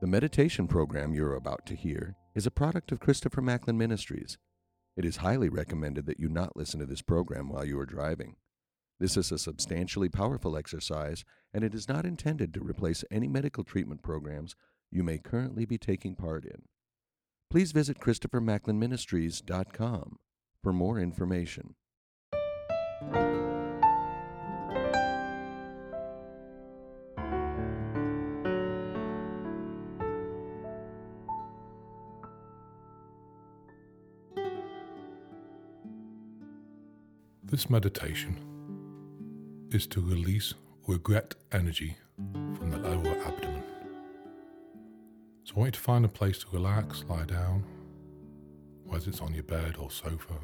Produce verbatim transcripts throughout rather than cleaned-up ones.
The meditation program you're about to hear is a product of Christopher Macklin Ministries. It is highly recommended that you not listen to this program while you are driving. This is a substantially powerful exercise, and it is not intended to replace any medical treatment programs you may currently be taking part in. Please visit Christopher Macklin Ministries dot com for more information. This meditation is to release regret energy from the lower abdomen. So I want you to find a place to relax, lie down, whether it's on your bed or sofa.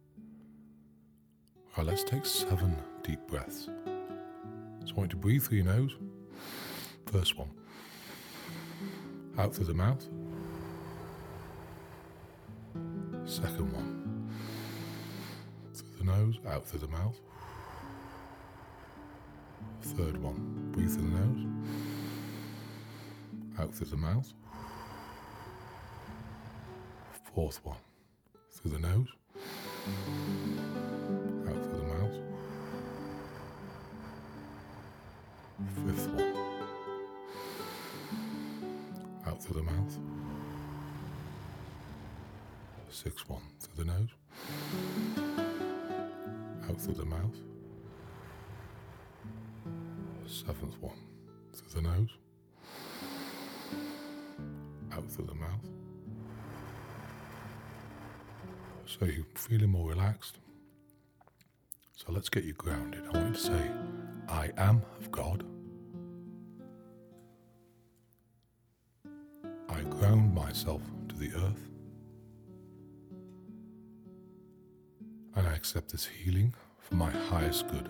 Right, let's take seven deep breaths. So I want you to breathe through your nose. First one. Out through the mouth. Second one. The nose, out through the mouth. Third one, breathe through the nose, out through the mouth. Fourth one, through the nose, out through the mouth. Fifth one, out through the mouth. Sixth one, through the nose, out through the mouth. Seventh one, through the nose, out through the mouth. So you're feeling more relaxed. So let's get you grounded. I want you to say, I am of God. I ground myself to the earth. And I accept this healing for my highest good.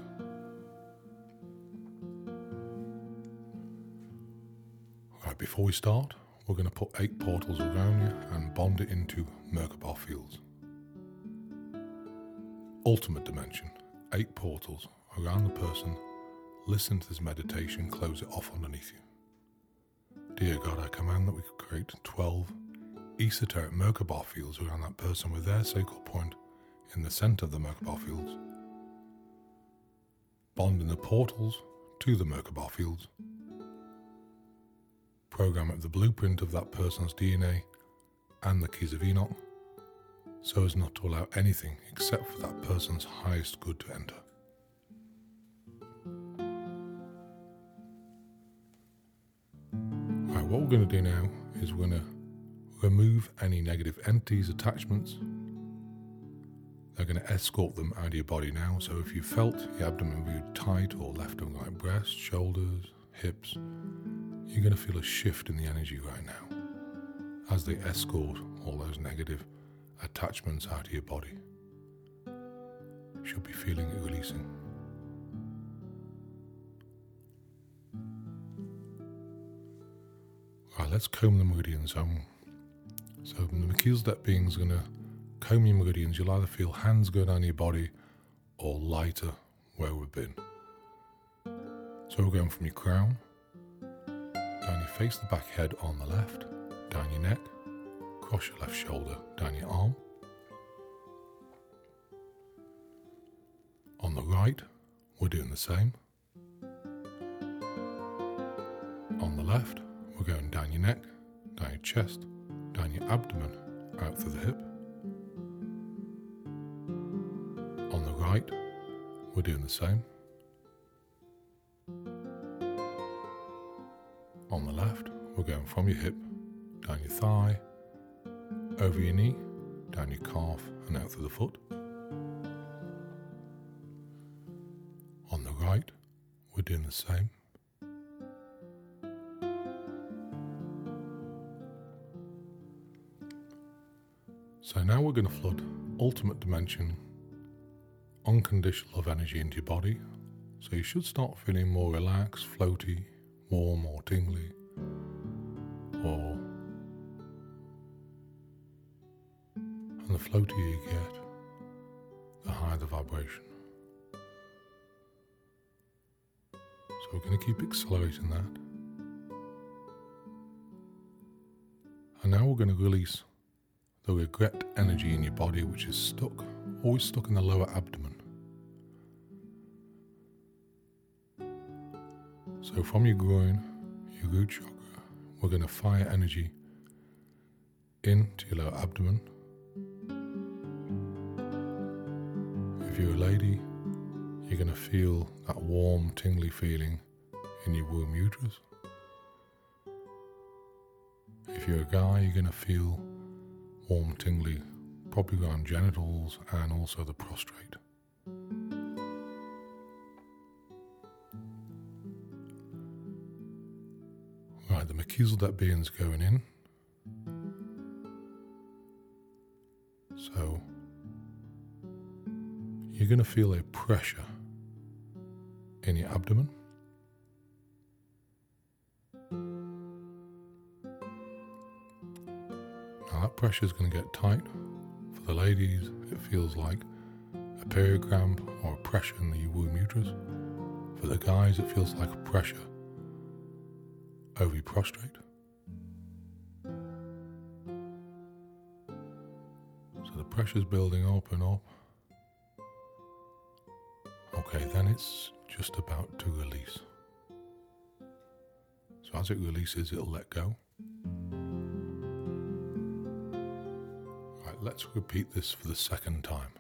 Right, before we start, we're going to put eight portals around you and bond it into Merkaba fields. Ultimate dimension, eight portals around the person. Listen to this meditation, close it off underneath you. Dear God, I command that we create twelve esoteric Merkaba fields around that person with their sacral point in the center of the Merkaba fields, bonding the portals to the Merkaba fields, program up the blueprint of that person's D N A and the keys of Enoch, so as not to allow anything except for that person's highest good to enter. Right, what we're going to do now is we're going to remove any negative entities, attachments. They're going to escort them out of your body now. So if you felt your abdomen really tight or left and right breast, shoulders, hips, you're going to feel a shift in the energy right now as they escort all those negative attachments out of your body. You should be feeling it releasing. Right, let's comb the meridians. Um, so the Melchizedek being is going to comb your meridians. You'll either feel hands go down your body or lighter where we've been. So we're going from your crown, down your face, the back head on the left, down your neck, across your left shoulder, down your arm. On the right, we're doing the same. On the left, we're going down your neck, down your chest, down your abdomen, out through the hip. On the right, we're doing the same. On the left, we're going from your hip, down your thigh, over your knee, down your calf and out through the foot. On the right, we're doing the same. So now we're going to flood ultimate dimension, unconditional love energy into your body. So you should start feeling more relaxed, floaty, warm or tingly, or and the floatier you get, the higher the vibration. So we're going to keep accelerating that. now we're going to release the regret energy in your body, which is stuck, always stuck in the lower abdomen. So from your groin, your root chakra, we're going to fire energy into your lower abdomen. If you're a lady, you're going to feel that warm, tingly feeling in your womb uterus. If you're a guy, you're going to feel warm, tingly, probably around genitals and also the prostrate. Right, the Melchizedek is going in. So you're going to feel a pressure in your abdomen. Now that pressure is going to get tight. For the ladies, it feels like a period cramp or a pressure in the womb uterus. For the guys, it feels like a pressure over your prostrate. So the pressure's building up and up. Okay, then it's just about to release. So as it releases, it'll let go. Right, let's repeat this for the second time.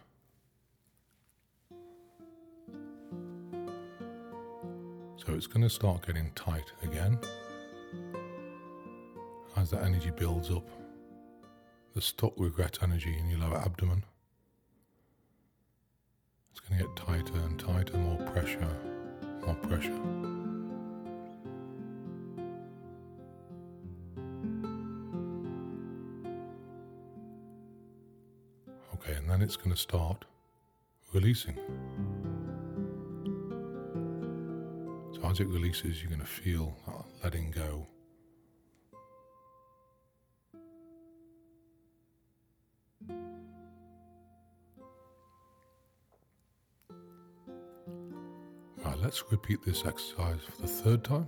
So it's going to start getting tight again. As the energy builds up, the stuck regret energy in your lower abdomen, it's going to get tighter and tighter, more pressure, more pressure. Okay, and then it's going to start releasing. So as it releases, you're going to feel that letting go. Right, let's repeat this exercise for the third time.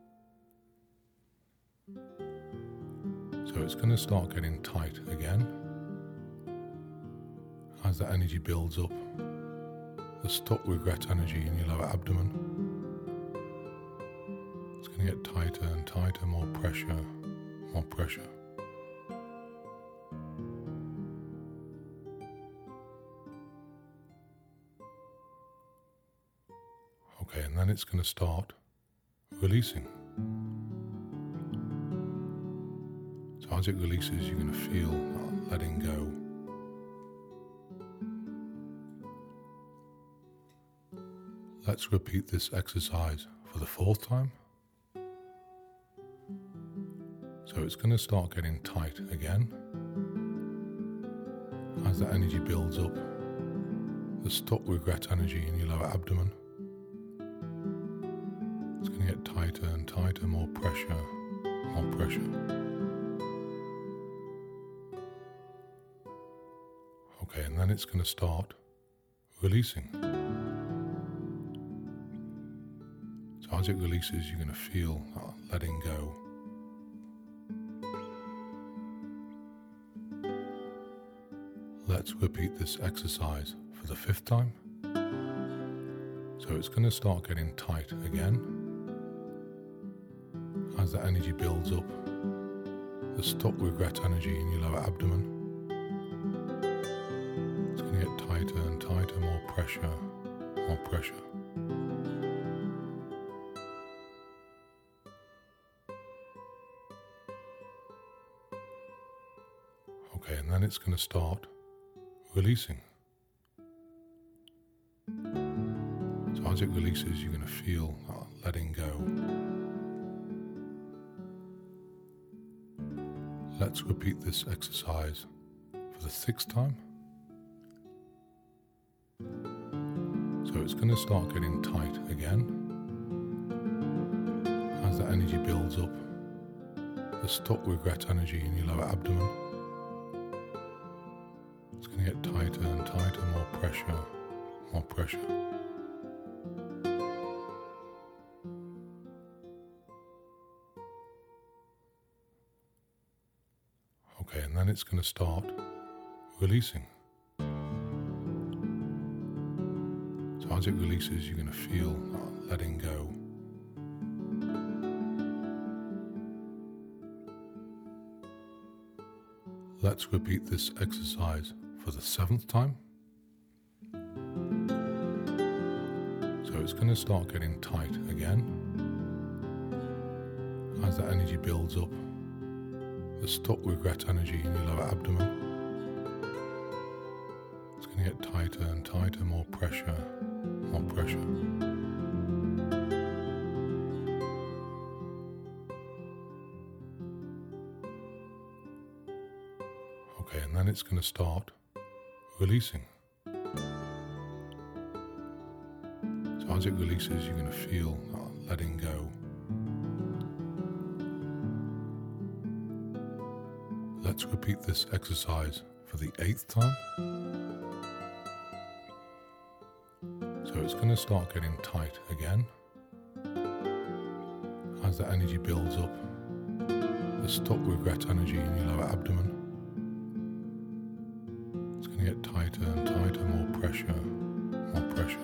So it's going to start getting tight again. As the energy builds up, the stuck regret energy in your lower abdomen, it's going to get tighter and tighter, more pressure, more pressure. Okay, and then it's going to start releasing. So as it releases, you're going to feel that letting go. Let's repeat this exercise for the fourth time. So it's going to start getting tight again. As the energy builds up, the stuck regret energy in your lower abdomen, it's going to get tighter and tighter, more pressure, more pressure. Okay, and then it's going to start releasing. So as it releases, you're going to feel that letting go. Let's repeat this exercise for the fifth time. So it's going to start getting tight again. As the energy builds up, the stuck regret energy in your lower abdomen, it's going to get tighter and tighter, more pressure, more pressure. Okay, and then it's going to start releasing. So as it releases, you're going to feel that letting go. Let's repeat this exercise for the sixth time. So it's going to start getting tight again. As the energy builds up, the stuck regret energy in your lower abdomen, it's going to get tighter and tighter, more pressure, more pressure. it's going to start releasing. So as it releases, you're going to feel that letting go. Let's repeat this exercise for the seventh time. So it's going to start getting tight again. As that energy builds up, the stuck regret energy in your lower abdomen, it's going to get tighter and tighter, more pressure, more pressure. Okay, and then it's going to start releasing. So as it releases, you're going to feel that letting go. Let's repeat this exercise for the eighth time. So it's going to start getting tight again. As the energy builds up, the stuck regret energy in your lower abdomen, it's going to get tighter and tighter, more pressure, more pressure.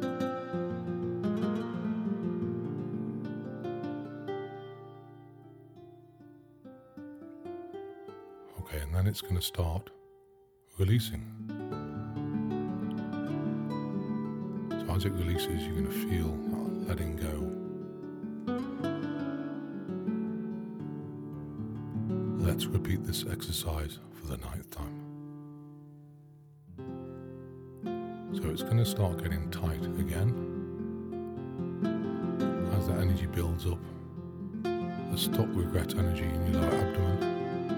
Okay, and then it's going to start releasing. So as it releases, you're going to feel that letting go. Let's repeat this exercise for the ninth time. So it's going to start getting tight again. As the energy builds up, the stuck regret energy in your lower abdomen,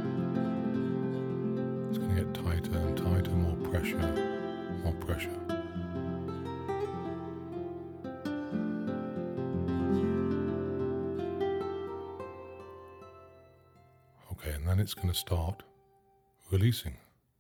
get tighter and tighter, more pressure, more pressure. Okay, and then it's going to start releasing.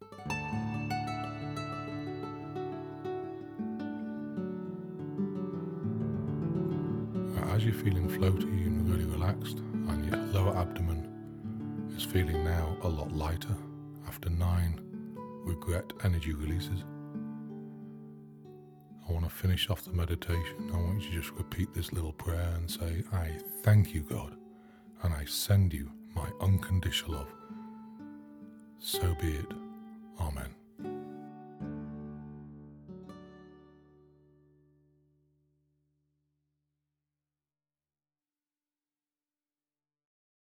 As you're feeling floaty and really relaxed, and your lower abdomen is feeling now a lot lighter, after nine regret energy releases, I want to finish off the meditation. I want you to just repeat this little prayer and say, I thank you, God, and I send you my unconditional love. So be it.